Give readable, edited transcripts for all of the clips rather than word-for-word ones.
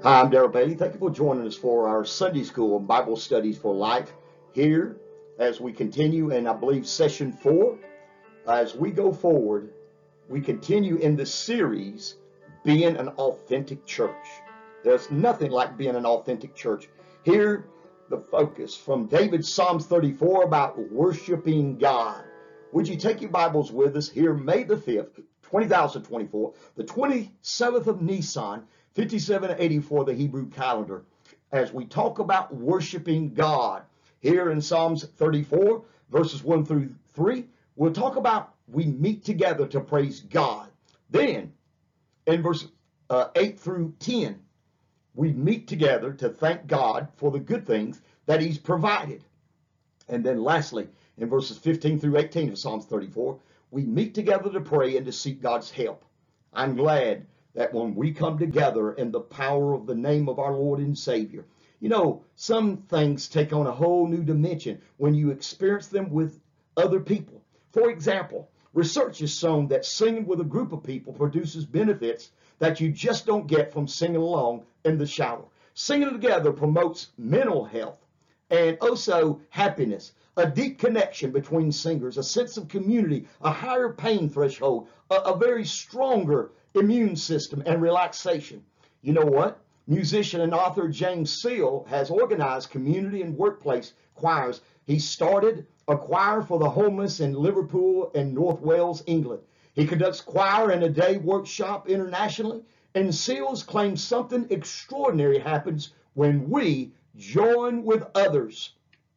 Hi, I'm Darrell Bailey. Thank you for joining us for our Sunday School and Bible Studies for Life here as we continue in, I believe, session 4. As we go forward, we continue in the series, Being an Authentic Church. There's nothing like being an authentic church. Here, the focus from David's Psalms 34 about worshiping God. Would you take your Bibles with us here, May the 5th, 2024, the 27th of Nisan, 5784, the Hebrew calendar, as we talk about worshiping God. Here in Psalms 34, verses 1 through 3, we'll talk about we meet together to praise God. Then, in verses 8 through 10, we meet together to thank God for the good things that He's provided. And then lastly, in verses 15 through 18 of Psalms 34, we meet together to pray and to seek God's help. I'm glad that when we come together in the power of the name of our Lord and Savior, you know, some things take on a whole new dimension when you experience them with other people. For example, research has shown that singing with a group of people produces benefits that you just don't get from singing along in the shower. Singing together promotes mental health and also happiness, a deep connection between singers, a sense of community, a higher pain threshold, a very stronger immune system, and relaxation. You know what? Musician and author James Seal has organized community and workplace choirs. He started a choir for the homeless in Liverpool and North Wales, England. He conducts choir and a day workshop internationally, and Seals claims something extraordinary happens when we join with others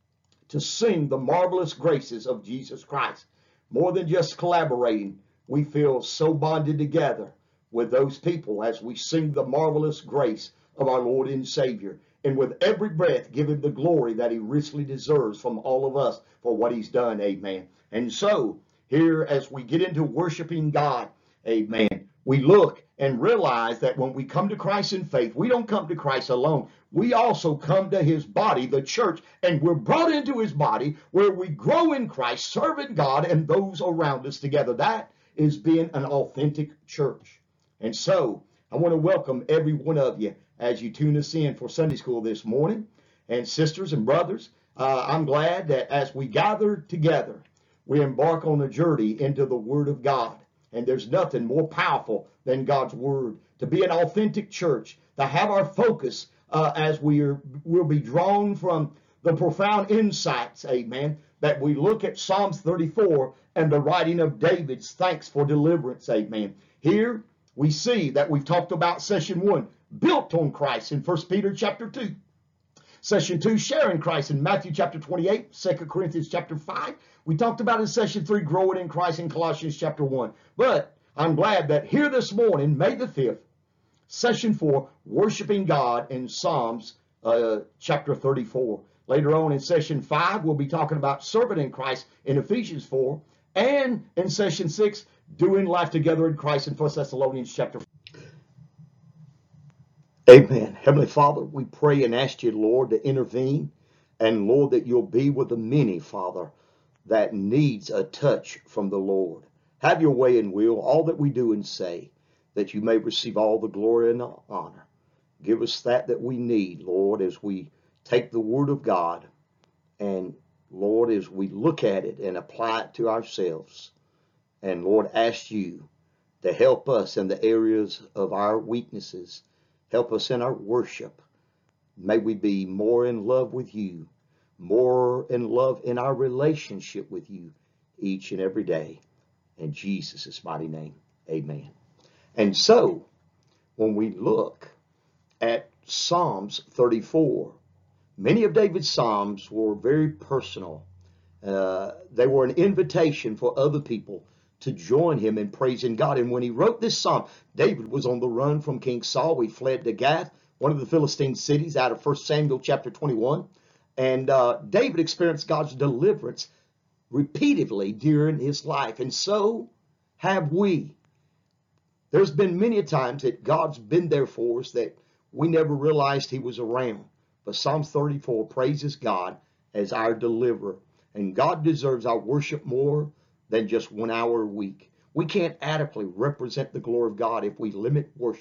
to sing the marvelous graces of Jesus Christ. More than just collaborating, we feel so bonded together with those people as we sing the marvelous grace of our Lord and Savior, and with every breath give Him the glory that He richly deserves from all of us for what He's done. Amen. And so here, as we get into worshiping God, amen, we look and realize that when we come to Christ in faith, we don't come to Christ alone. We also come to His body, the church, and we're brought into His body where we grow in Christ, serving God and those around us together. That is being an authentic church. And so I want to welcome every one of you as you tune us in for Sunday School this morning. And sisters and brothers, I'm glad that as we gather together, we embark on a journey into the Word of God. And there's nothing more powerful than God's Word. To be an authentic church, to have our focus as we'll be drawn from the profound insights, amen, that we look at Psalms 34 and the writing of David's thanks for deliverance, amen. Here we see that we've talked about session 1, built on Christ in 1 Peter chapter 2. Session 2, sharing Christ in Matthew chapter 28, 2 Corinthians chapter 5. We talked about in session 3, growing in Christ in Colossians chapter 1. But I'm glad that here this morning, May the 5th, session 4, worshiping God in Psalms chapter 34. Later on in session 5, we'll be talking about serving in Christ in Ephesians 4. And in session 6, doing life together in Christ in 1 Thessalonians chapter 4. Amen. Heavenly Father, we pray and ask you, Lord, to intervene. And Lord, that you'll be with the many, Father, that needs a touch from the Lord. Have your way and will, all that we do and say, that you may receive all the glory and honor. Give us that we need, Lord, as we take the word of God. And Lord, as we look at it and apply it to ourselves. And Lord, ask you to help us in the areas of our weaknesses. Help us in our worship. May we be more in love with you, more in love in our relationship with you each and every day. In Jesus' mighty name, amen. And so, when we look at Psalms 34, many of David's Psalms were very personal. They were an invitation for other people to join him in praising God. And when he wrote this psalm, David was on the run from King Saul. He fled to Gath, one of the Philistine cities, out of 1 Samuel chapter 21. And David experienced God's deliverance repeatedly during his life. And so have we. There's been many times that God's been there for us that we never realized he was around. But Psalms 34 praises God as our deliverer. And God deserves our worship more than just 1 hour a week. We can't adequately represent the glory of God if we limit worship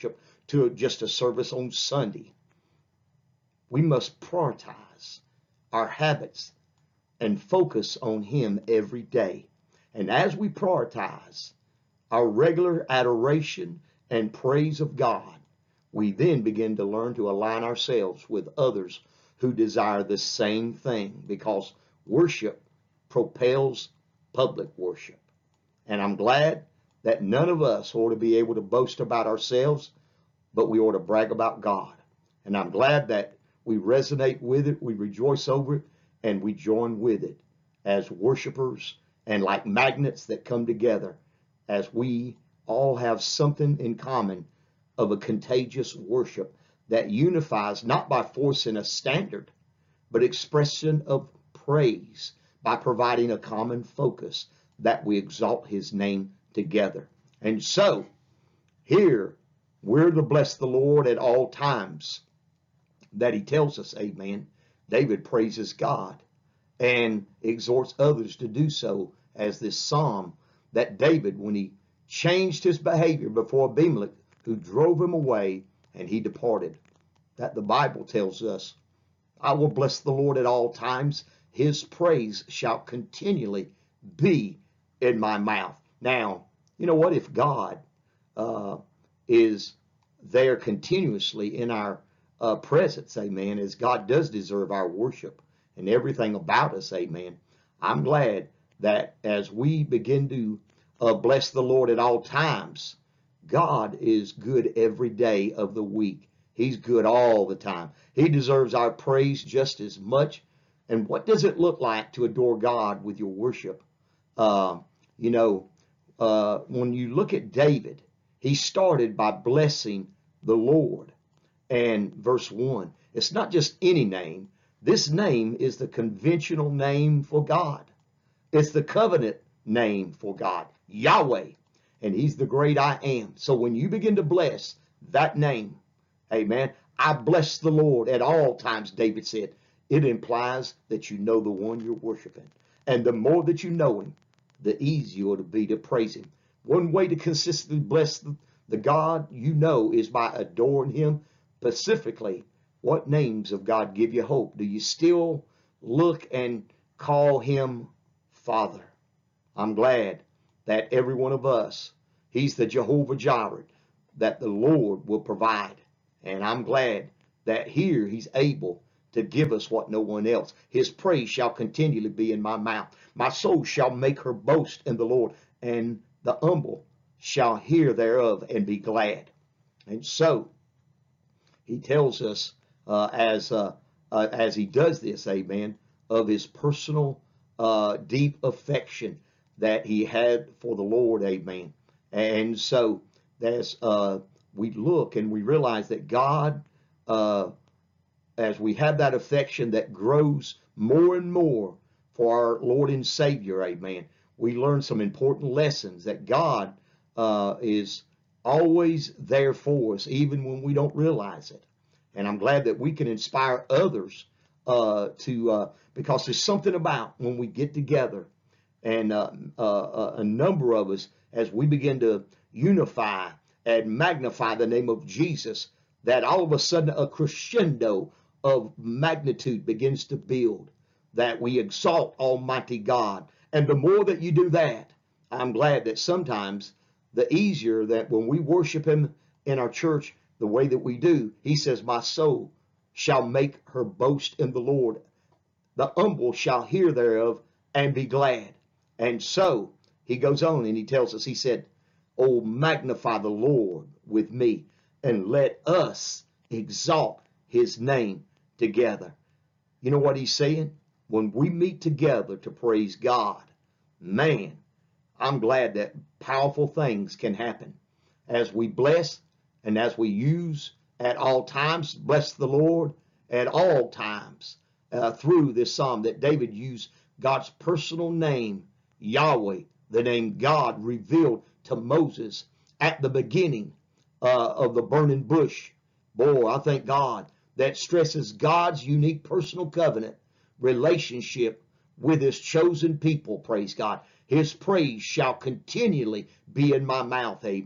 to just a service on Sunday. We must prioritize our habits and focus on Him every day. And as we prioritize our regular adoration and praise of God, we then begin to learn to align ourselves with others who desire the same thing, because worship propels public worship. And I'm glad that none of us ought to be able to boast about ourselves, but we ought to brag about God. And I'm glad that we resonate with it, we rejoice over it, and we join with it as worshipers, and like magnets that come together, as we all have something in common of a contagious worship that unifies not by forcing a standard, but expression of praise by providing a common focus that we exalt His name together. And so here we're to bless the Lord at all times that He tells us, amen. David praises God and exhorts others to do so, as this psalm that David, when he changed his behavior before Abimelech, who drove him away, and he departed, that the Bible tells us, I will bless the Lord at all times. His praise shall continually be in my mouth. Now, you know what? If God is there continuously in our presence, amen, as God does deserve our worship and everything about us, amen, I'm glad that as we begin to bless the Lord at all times, God is good every day of the week. He's good all the time. He deserves our praise just as much. And what does it look like to adore God with your worship? When you look at David, he started by blessing the Lord. And verse 1, it's not just any name. This name is the conventional name for God. It's the covenant name for God, Yahweh. And He's the great I am. So when you begin to bless that name, amen, I bless the Lord at all times, David said, it implies that you know the one you're worshiping. And the more that you know Him, the easier it'll be to praise Him. One way to consistently bless the God you know is by adoring Him. Specifically, what names of God give you hope? Do you still look and call Him Father? I'm glad that every one of us, He's the Jehovah Jireh, that the Lord will provide. And I'm glad that here He's able to give us what no one else. His praise shall continually be in my mouth. My soul shall make her boast in the Lord, and the humble shall hear thereof and be glad. And so He tells us as He does this, amen, of His personal deep affection that He had for the Lord, amen. And so as we look and we realize that God, as we have that affection that grows more and more for our Lord and Savior, amen, we learn some important lessons that God is always there for us, even when we don't realize it. And I'm glad that we can inspire others because there's something about when we get together, and a number of us, as we begin to unify and magnify the name of Jesus, that all of a sudden a crescendo of magnitude begins to build, that we exalt Almighty God. And the more that you do that, I'm glad that sometimes the easier that when we worship Him in our church the way that we do, He says, my soul shall make her boast in the Lord. The humble shall hear thereof and be glad. And so He goes on and He tells us, He said, oh, magnify the Lord with me, and let us exalt His name together. You know what He's saying? When we meet together to praise God, man, I'm glad that powerful things can happen as we bless and as we use at all times, bless the Lord at all times, through this psalm that David used God's personal name, Yahweh, the name God revealed to Moses at the beginning of the burning bush. Boy, I thank God that stresses God's unique personal covenant relationship with His chosen people, praise God. His praise shall continually be in my mouth, amen.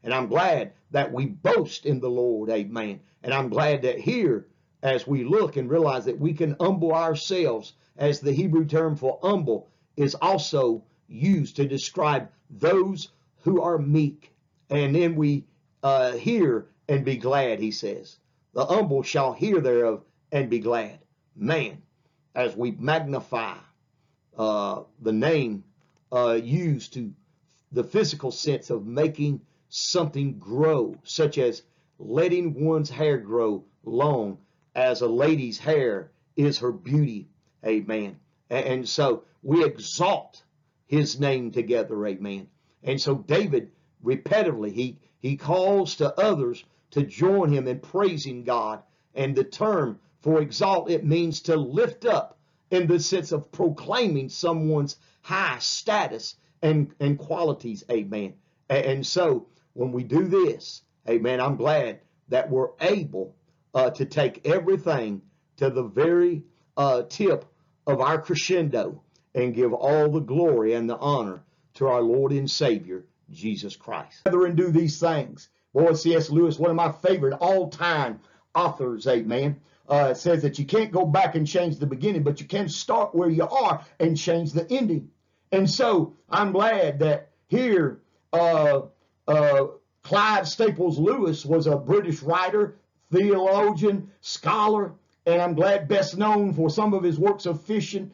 And I'm glad that we boast in the Lord, amen. And I'm glad that here, as we look and realize that we can humble ourselves, as the Hebrew term for humble is also used to describe those who are meek. And then we hear and be glad, he says. The humble shall hear thereof and be glad. Man, as we magnify the name used to the physical sense of making something grow, such as letting one's hair grow long, as a lady's hair is her beauty, amen. And so we exalt his name together, amen. And so David repetitively, he calls to others to join him in praising God. And the term for exalt, it means to lift up in the sense of proclaiming someone's high status and qualities, amen. And so when we do this, amen, I'm glad that we're able to take everything to the very tip of our crescendo and give all the glory and the honor to our Lord and Savior, Jesus Christ. And do these things. Boy, C.S. Lewis, one of my favorite all-time authors, amen, says that you can't go back and change the beginning, but you can start where you are and change the ending. And so I'm glad that here Clive Staples Lewis was a British writer, theologian, scholar, and I'm glad best known for some of his works of fiction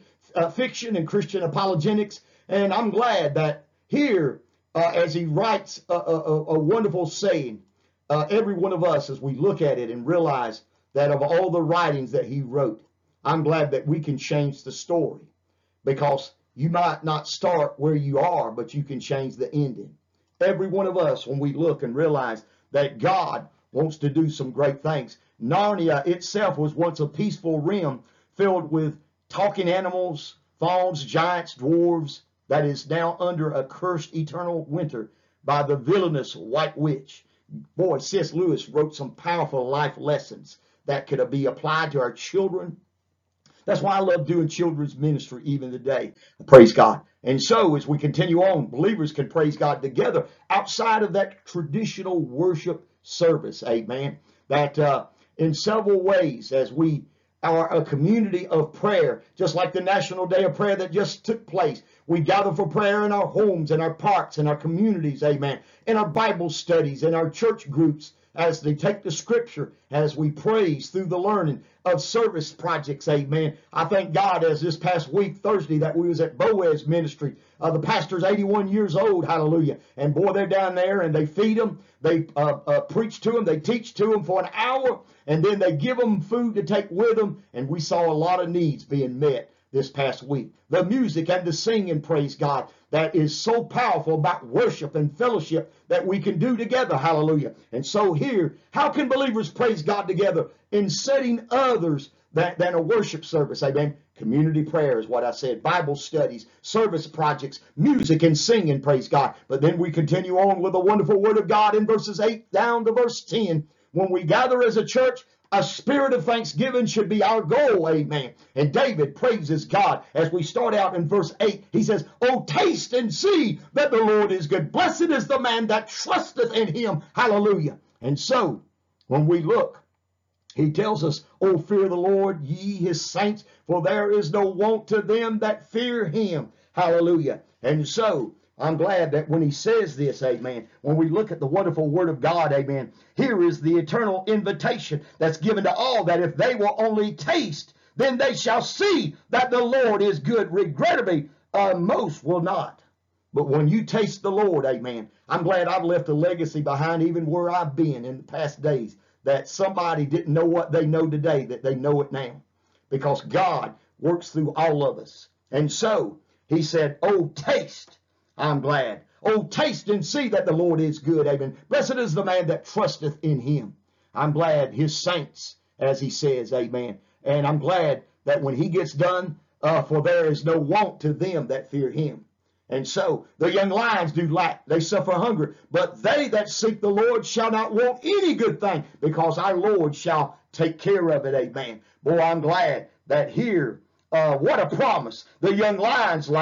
and Christian apologetics. And I'm glad that here, as he writes a wonderful saying, every one of us, as we look at it and realize that of all the writings that he wrote, I'm glad that we can change the story, because you might not start where you are, but you can change the ending. Every one of us, when we look and realize that God wants to do some great things. Narnia itself was once a peaceful realm filled with talking animals, fauns, giants, dwarves, that is now under a cursed eternal winter by the villainous White Witch. Boy, C.S. Lewis wrote some powerful life lessons that could be applied to our children. That's why I love doing children's ministry even today. Praise God. And so as we continue on, believers can praise God together outside of that traditional worship service. Amen. That in several ways, as we are a community of prayer, just like the National Day of Prayer that just took place. We gather for prayer in our homes, in our parks, in our communities, amen, in our Bible studies, in our church groups, as they take the scripture, as we praise through the learning of service projects, amen. I thank God, as this past week, Thursday, that we was at Boaz Ministry. The pastor's 81 years old, hallelujah. And boy, they're down there and they feed them, they preach to them, they teach to them for an hour, and then they give them food to take with them. And we saw a lot of needs being met this past week. The music and the singing, praise God, that is so powerful about worship and fellowship that we can do together, hallelujah. And so here, how can believers praise God together in setting others than a worship service, amen? Community prayer is what I said, Bible studies, service projects, music and singing, praise God. But then we continue on with the wonderful word of God in verses 8 down to verse 10. When we gather as a church, a spirit of thanksgiving should be our goal, amen. And David praises God as we start out in verse 8. He says, "Oh, taste and see that the Lord is good. Blessed is the man that trusteth in him." Hallelujah. And so, when we look, he tells us, "Oh, fear the Lord, ye his saints, for there is no want to them that fear him." Hallelujah. And so, I'm glad that when he says this, amen, when we look at the wonderful word of God, amen, here is the eternal invitation that's given to all, that if they will only taste, then they shall see that the Lord is good. Regrettably, most will not. But when you taste the Lord, amen, I'm glad I've left a legacy behind even where I've been in the past days, that somebody didn't know what they know today, that they know it now, because God works through all of us. And so he said, "Oh, taste." I'm glad. "Oh, taste and see that the Lord is good." Amen. Blessed is the man that trusteth in him. I'm glad his saints, as he says, amen. And I'm glad that when he gets done, for there is no want to them that fear him. And so the young lions do lack, they suffer hunger, but they that seek the Lord shall not want any good thing, because our Lord shall take care of it. Amen. Boy, I'm glad that here, what a promise. The young lions lack,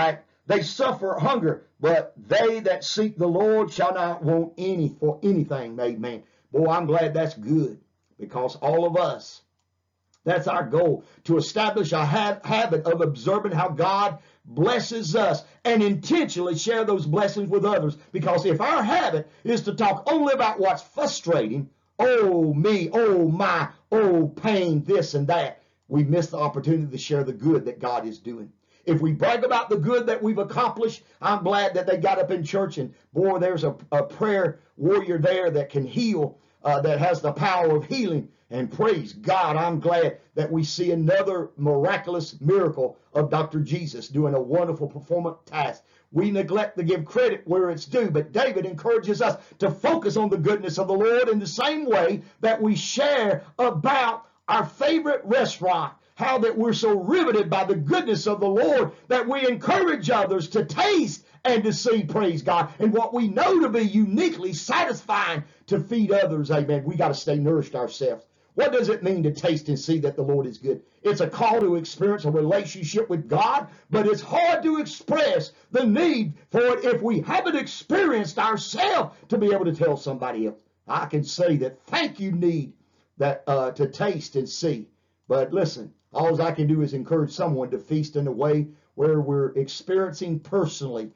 They suffer hunger, but they that seek the Lord shall not want any for anything. Amen. Boy, I'm glad that's good, because all of us, that's our goal, to establish a habit of observing how God blesses us and intentionally share those blessings with others. Because if our habit is to talk only about what's frustrating, oh me, oh my, oh pain, this and that, we miss the opportunity to share the good that God is doing. If we brag about the good that we've accomplished, I'm glad that they got up in church and, boy, there's a prayer warrior there that can heal, that has the power of healing. And praise God, I'm glad that we see another miraculous miracle of Dr. Jesus doing a wonderful performance task. We neglect to give credit where it's due, but David encourages us to focus on the goodness of the Lord in the same way that we share about our favorite restaurant, how that we're so riveted by the goodness of the Lord that we encourage others to taste and to see, praise God, and what we know to be uniquely satisfying to feed others. Amen. We got to stay nourished ourselves. What does it mean to taste and see that the Lord is good? It's a call to experience a relationship with God, but it's hard to express the need for it if we haven't experienced ourselves to be able to tell somebody else. I can say that thank you need that to taste and see. But listen, all I can do is encourage someone to feast in a way where we're experiencing personally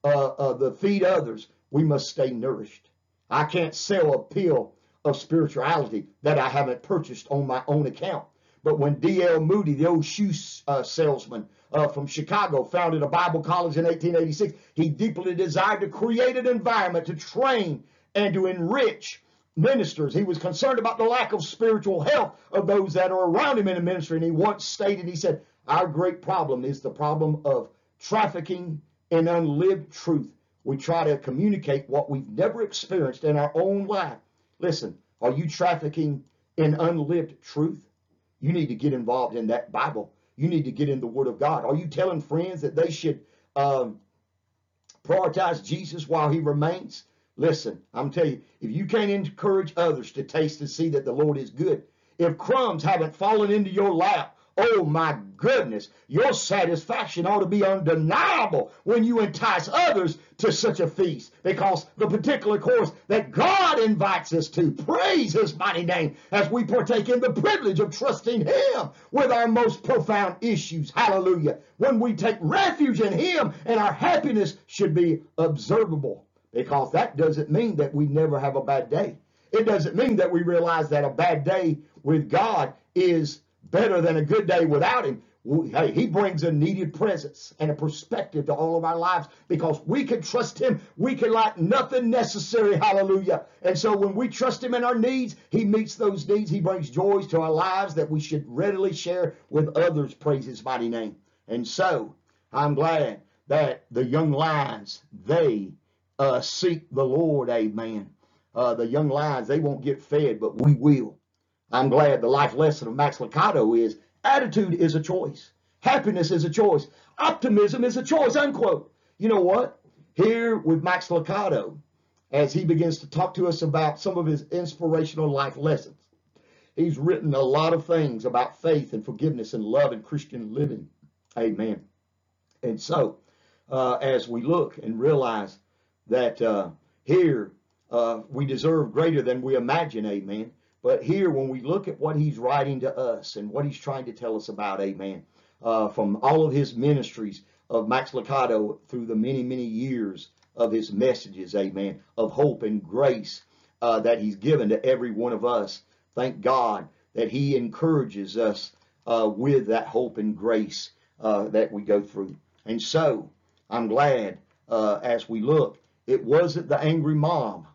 the feed others. We must stay nourished. I can't sell a pill of spirituality that I haven't purchased on my own account. But when D.L. Moody, the old shoe salesman from Chicago, founded a Bible college in 1886, he deeply desired to create an environment to train and to enrich ministers. He was concerned about the lack of spiritual health of those that are around him in the ministry. And he once stated, he said, our great problem is the problem of trafficking in unlived truth. We try to communicate what we've never experienced in our own life. Listen, are you trafficking in unlived truth? You need to get involved in that Bible. You need to get in the Word of God. Are you telling friends that they should prioritize Jesus while he remains? Listen, I'm telling you, if you can't encourage others to taste and see that the Lord is good, if crumbs haven't fallen into your lap, oh my goodness, your satisfaction ought to be undeniable when you entice others to such a feast, because the particular course that God invites us to, praise his mighty name, as we partake in the privilege of trusting him with our most profound issues. Hallelujah. When we take refuge in him, and our happiness should be observable, because that doesn't mean that we never have a bad day. It doesn't mean that we realize that a bad day with God is better than a good day without him. Hey, he brings a needed presence and a perspective to all of our lives, because we can trust him. We can lack nothing necessary. Hallelujah. And so when we trust him in our needs, he meets those needs. He brings joys to our lives that we should readily share with others. Praise his mighty name. And so I'm glad that the young lions, they seek the Lord. Amen. The young lions, they won't get fed, but we will. I'm glad the life lesson of Max Lucado is attitude is a choice. Happiness is a choice. Optimism is a choice, unquote. You know what? Here with Max Lucado, as he begins to talk to us about some of his inspirational life lessons, he's written a lot of things about faith and forgiveness and love and Christian living. Amen. And so, as we look and realize that here we deserve greater than we imagine, amen. But here, when we look at what he's writing to us and what he's trying to tell us about, amen, from all of his ministries of Max Lucado through the many, many years of his messages, amen, of hope and grace that he's given to every one of us. Thank God that he encourages us with that hope and grace that we go through. And so I'm glad as we look, it wasn't the angry mob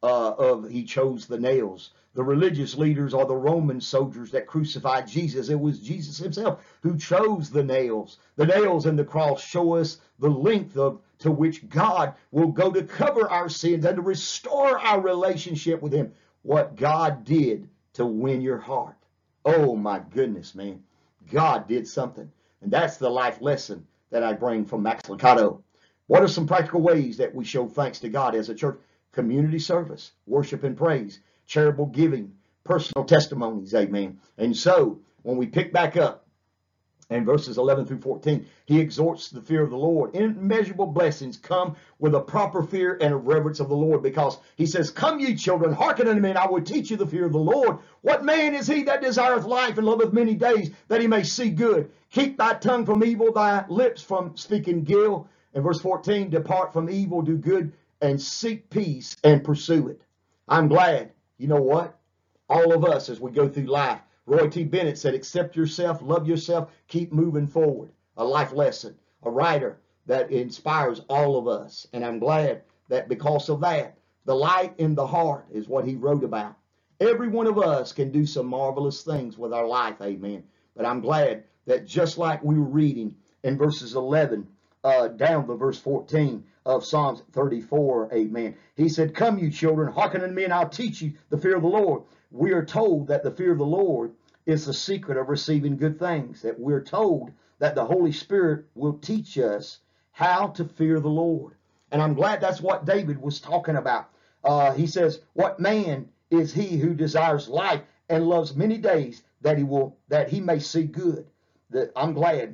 he chose the nails. The religious leaders or the Roman soldiers that crucified Jesus. It was Jesus himself who chose the nails. The nails and the cross show us the length to which God will go to cover our sins and to restore our relationship with him. What God did to win your heart. Oh my goodness, man. God did something. And that's the life lesson that I bring from Max Lucado. What are some practical ways that we show thanks to God as a church? Community service, worship and praise, charitable giving, personal testimonies, amen. And so when we pick back up And verses 11 through 14, he exhorts the fear of the Lord. Immeasurable blessings come with a proper fear and a reverence of the Lord, because he says, come ye children, hearken unto me, and I will teach you the fear of the Lord. What man is he that desireth life and loveth many days, that he may see good? Keep thy tongue from evil, thy lips from speaking guile. And verse 14, depart from evil, do good, and seek peace, and pursue it. I'm glad, you know what? All of us, as we go through life, Roy T. Bennett said, accept yourself, love yourself, keep moving forward. A life lesson, a writer that inspires all of us. And I'm glad that because of that, the light in the heart is what he wrote about. Every one of us can do some marvelous things with our life, amen. But I'm glad that just like we were reading in verses 11 down to verse 14 of Psalms 34, amen. He said, come you children, hearken unto me, and I'll teach you the fear of the Lord. We are told that the fear of the Lord is the secret of receiving good things. That we're told that the Holy Spirit will teach us how to fear the Lord. And I'm glad that's what David was talking about. He says, what man is he who desires life and loves many days, that he may see good? I'm glad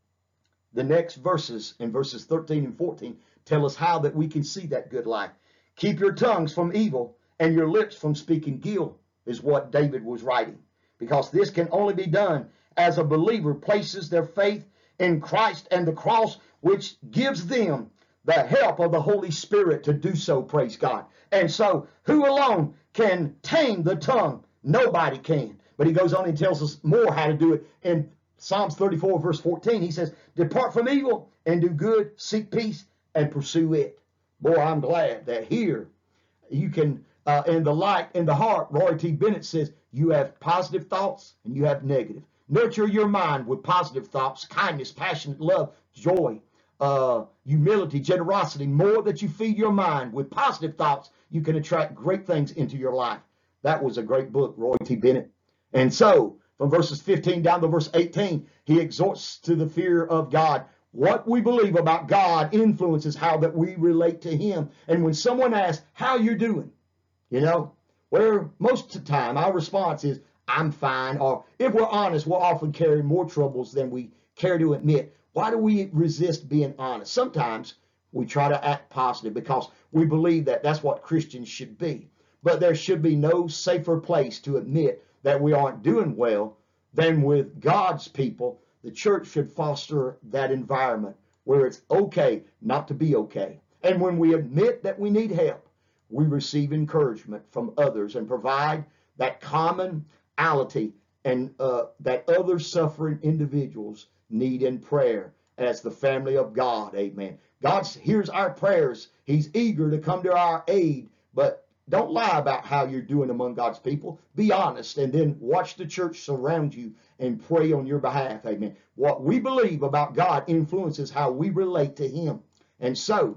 the next verses, in verses 13 and 14, tell us how that we can see that good life. Keep your tongues from evil and your lips from speaking guile, is what David was writing. Because this can only be done as a believer places their faith in Christ and the cross, which gives them the help of the Holy Spirit to do so, praise God. And so, who alone can tame the tongue? Nobody can. But he goes on and tells us more how to do it. In Psalms 34, verse 14, he says, depart from evil and do good, seek peace, and pursue it. Boy, I'm glad that here you can, in the light, in the heart, Roy T. Bennett says, you have positive thoughts and you have negative. Nurture your mind with positive thoughts, kindness, passionate love, joy, humility, generosity. More that you feed your mind with positive thoughts, you can attract great things into your life. That was a great book, Roy T. Bennett. And so, from verses 15 down to verse 18, he exhorts to the fear of God. What we believe about God influences how that we relate to him. And when someone asks, how you doing? You know, where most of the time our response is, I'm fine. Or if we're honest, we'll often carry more troubles than we care to admit. Why do we resist being honest? Sometimes we try to act positive because we believe that that's what Christians should be. But there should be no safer place to admit that we aren't doing well than with God's people. The church should foster that environment where it's okay not to be okay. And when we admit that we need help, we receive encouragement from others and provide that commonality and that other suffering individuals need in prayer as the family of God. Amen. God hears our prayers. He's eager to come to our aid, but don't lie about how you're doing among God's people. Be honest, and then watch the church surround you and pray on your behalf. Amen. What we believe about God influences how we relate to him. And so,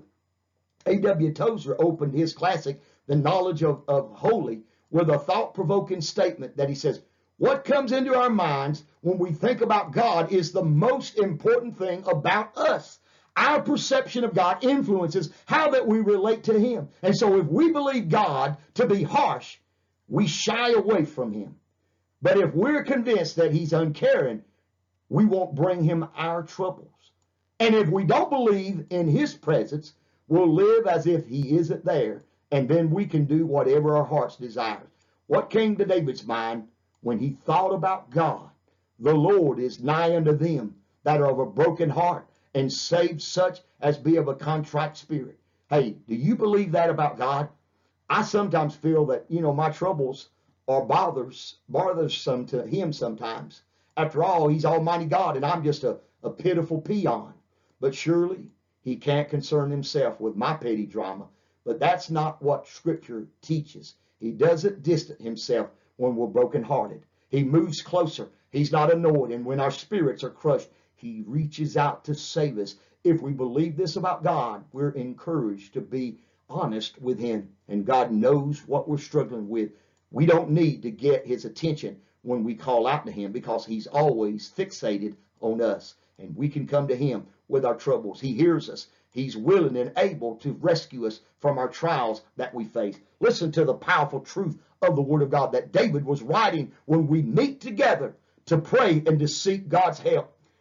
A.W. Tozer opened his classic, The Knowledge of Holy, with a thought-provoking statement that he says, what comes into our minds when we think about God is the most important thing about us. Our perception of God influences how that we relate to him. And so if we believe God to be harsh, we shy away from him. But if we're convinced that he's uncaring, we won't bring him our troubles. And if we don't believe in his presence, we'll live as if he isn't there. And then we can do whatever our hearts desire. What came to David's mind when he thought about God? The Lord is nigh unto them that are of a broken heart, and save such as be of a contrite spirit. Hey, do you believe that about God? I sometimes feel that, my troubles are bothersome to him sometimes. After all, he's Almighty God, and I'm just a pitiful peon. But surely he can't concern himself with my petty drama. But that's not what Scripture teaches. He doesn't distance himself when we're brokenhearted. He moves closer. He's not annoyed. And when our spirits are crushed, he reaches out to save us. If we believe this about God, we're encouraged to be honest with him. And God knows what we're struggling with. We don't need to get his attention when we call out to him, because he's always fixated on us. And we can come to him with our troubles. He hears us. He's willing and able to rescue us from our trials that we face. Listen to the powerful truth of the Word of God that David was writing when we meet together to pray and to seek God's help.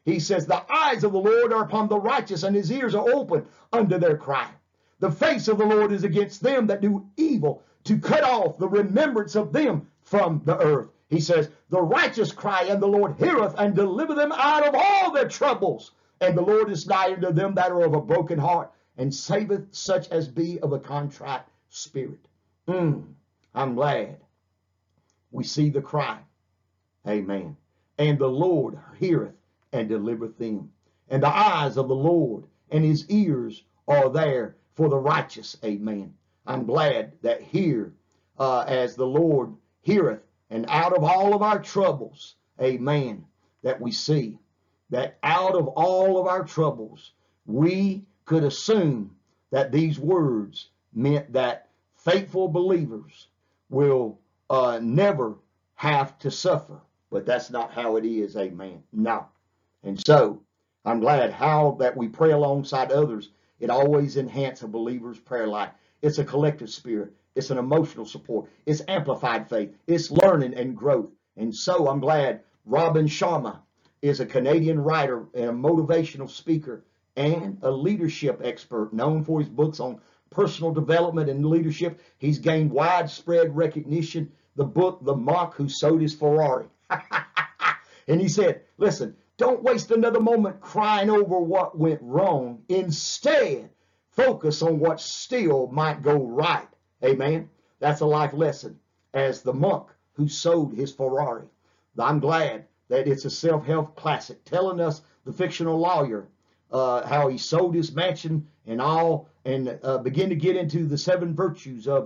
He says, the eyes of the Lord are upon the righteous, and his ears are open unto their cry. The face of the Lord is against them that do evil, to cut off the remembrance of them from the earth. He says, the righteous cry, and the Lord heareth, and deliver them out of all their troubles. And the Lord is nigh unto them that are of a broken heart, and saveth such as be of a contrite spirit. I'm glad we see the cry. Amen. And the Lord heareth and delivereth them. And the eyes of the Lord and his ears are there for the righteous. Amen. I'm glad that here, as the Lord heareth, and out of all of our troubles, amen, that we see that out of all of our troubles, we could assume that these words meant that faithful believers will never have to suffer. But that's not how it is, amen. No. And so I'm glad how that we pray alongside others. It always enhances a believer's prayer life. It's a collective spirit. It's an emotional support. It's amplified faith. It's learning and growth. And so I'm glad Robin Sharma is a Canadian writer and a motivational speaker and a leadership expert known for his books on personal development and leadership. He's gained widespread recognition. The book, The Monk Who Sold His Ferrari. And he said, listen, don't waste another moment crying over what went wrong. Instead, focus on what still might go right. Amen. That's a life lesson. As the monk who sold his Ferrari. I'm glad that it's a self-help classic telling us the fictional lawyer how he sold his mansion and all, and began to get into the 7 virtues of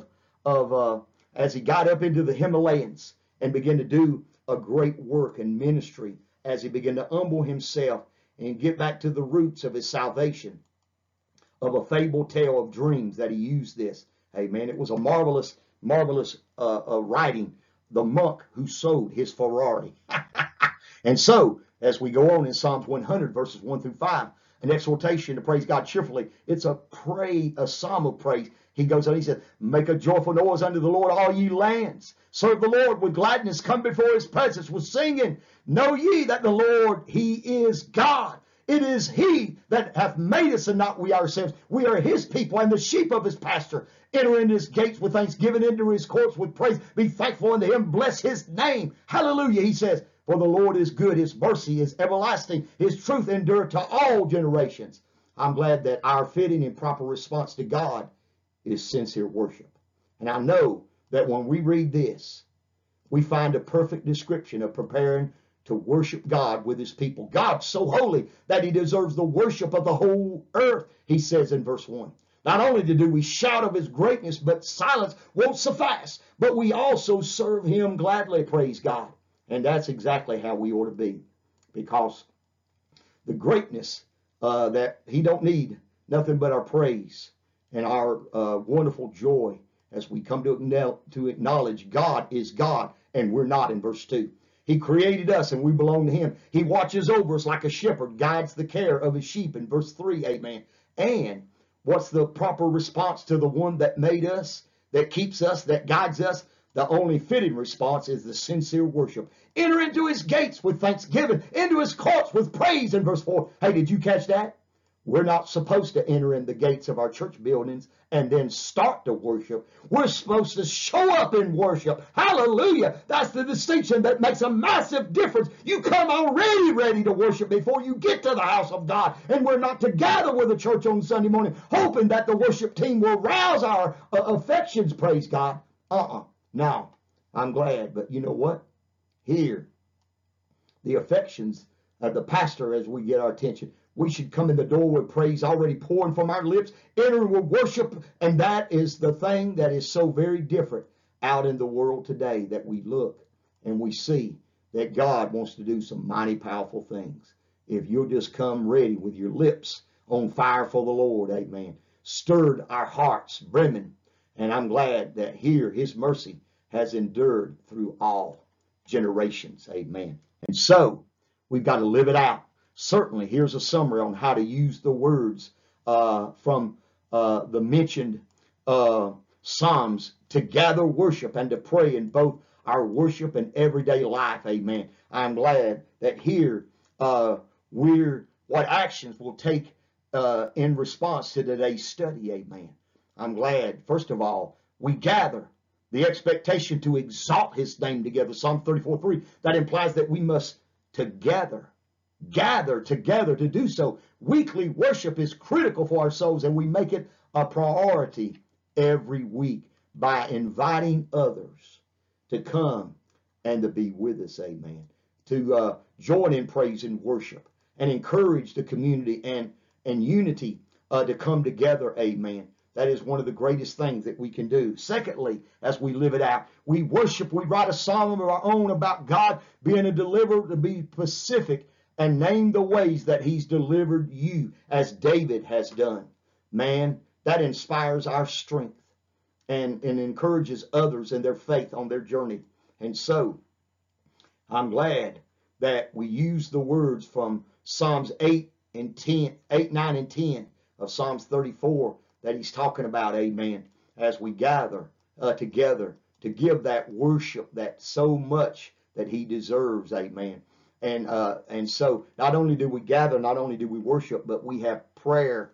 as he got up into the Himalayas and began to do a great work and ministry as he began to humble himself and get back to the roots of his salvation, of a fable tale of dreams that he used this. Amen. It was a marvelous writing, The Monk Who Sold His Ferrari. And so, as we go on in Psalms 100, verses 1 through 5, an exhortation to praise God cheerfully. It's a psalm of praise. He goes on, he says, make a joyful noise unto the Lord, all ye lands. Serve the Lord with gladness. Come before his presence with singing. Know ye that the Lord, he is God. It is he that hath made us and not we ourselves. We are his people and the sheep of his pasture. Enter into his gates with thanksgiving, into his courts with praise. Be thankful unto him. Bless his name. Hallelujah. He says, for the Lord is good. His mercy is everlasting. His truth endureth to all generations. I'm glad that our fitting and proper response to God is sincere worship. And I know that when we read this, we find a perfect description of preparing to worship God with his people. God's so holy that he deserves the worship of the whole earth, he says in verse 1. Not only do we shout of his greatness, but silence won't suffice. But we also serve him gladly, praise God. And that's exactly how we ought to be. Because the greatness that he don't need nothing but our praise and our wonderful joy as we come to acknowledge God is God and we're not in verse 2. He created us and we belong to him. He watches over us like a shepherd, guides the care of his sheep in verse 3, amen. And what's the proper response to the one that made us, that keeps us, that guides us? The only fitting response is the sincere worship. Enter into his gates with thanksgiving, into his courts with praise in verse 4. Hey, did you catch that? We're not supposed to enter in the gates of our church buildings and then start to worship. We're supposed to show up in worship. Hallelujah. That's the distinction that makes a massive difference. You come already ready to worship before you get to the house of God. And we're not to gather with the church on Sunday morning hoping that the worship team will rouse our affections, praise God. Now, I'm glad, but you know what? Here, the affections of the pastor as we get our attention. We should come in the door with praise already pouring from our lips, entering with worship, and that is the thing that is so very different out in the world today, that we look and we see that God wants to do some mighty powerful things. If you'll just come ready with your lips on fire for the Lord, amen. Stirred our hearts, brimming, and I'm glad that here his mercy has endured through all generations, amen. And so we've got to live it out. Certainly, here's a summary on how to use the words from the mentioned Psalms to gather worship and to pray in both our worship and everyday life. Amen. I'm glad that here what actions we'll take in response to today's study. Amen. I'm glad, first of all, we gather the expectation to exalt his name together. Psalm 34:3, that implies that we must gather together to do so. Weekly worship is critical for our souls, and we make it a priority every week by inviting others to come and to be with us. Amen. To join in praise and worship and encourage the community and unity to come together. Amen. That is one of the greatest things that we can do. Secondly, as we live it out, we worship, we write a psalm of our own about God being a deliverer, to be specific and name the ways that he's delivered you, as David has done. Man, that inspires our strength and encourages others in their faith on their journey. And so I'm glad that we use the words from Psalms 8, 9, and 10 of Psalms 34 that he's talking about, amen, as we gather together to give that worship that so much that he deserves, amen. And so not only do we gather, not only do we worship, but we have prayer.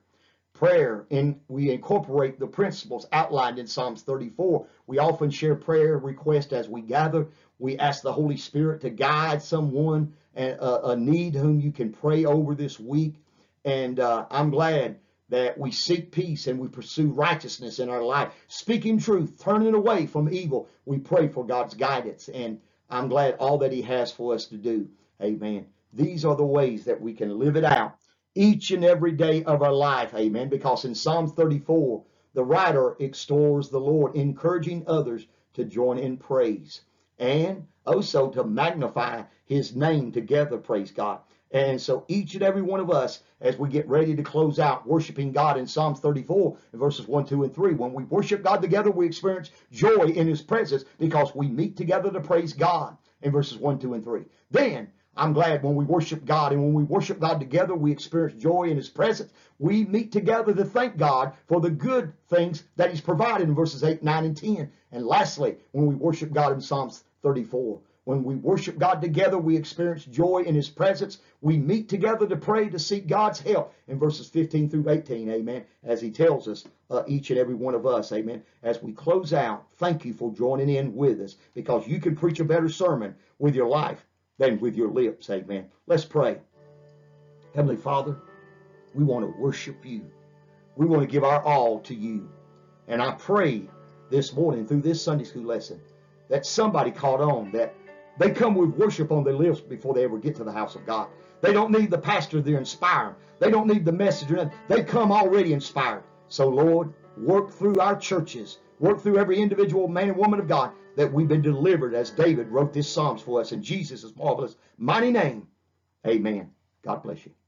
We incorporate the principles outlined in Psalms 34. We often share prayer requests as we gather. We ask the Holy Spirit to guide someone and a need whom you can pray over this week. And I'm glad that we seek peace and we pursue righteousness in our life, speaking truth, turning away from evil. We pray for God's guidance, and I'm glad all that he has for us to do. Amen. These are the ways that we can live it out each and every day of our life. Amen. Because in Psalm 34, the writer extols the Lord, encouraging others to join in praise and also to magnify his name together. Praise God. And so each and every one of us, as we get ready to close out worshiping God in Psalms 34, in verses 1, 2, and 3, when we worship God together, we experience joy in his presence because we meet together to praise God in verses 1, 2, and 3. Then I'm glad when we worship God, and when we worship God together, we experience joy in his presence. We meet together to thank God for the good things that he's provided in verses 8, 9, and 10. And lastly, when we worship God in Psalms 34, when we worship God together, we experience joy in his presence. We meet together to pray, to seek God's help in verses 15 through 18, amen, as he tells us, each and every one of us, amen. As we close out, thank you for joining in with us, because you can preach a better sermon with your life than with your lips, amen. Let's pray. Heavenly Father, we want to worship you. We want to give our all to you. And I pray this morning through this Sunday school lesson that somebody caught on, that they come with worship on their lips before they ever get to the house of God. They don't need the pastor to inspire them. They don't need the message or nothing. They come already inspired. So, Lord, work through our churches. Work through every individual man and woman of God, that we've been delivered as David wrote this Psalms for us in Jesus' marvelous, mighty name. Amen. God bless you.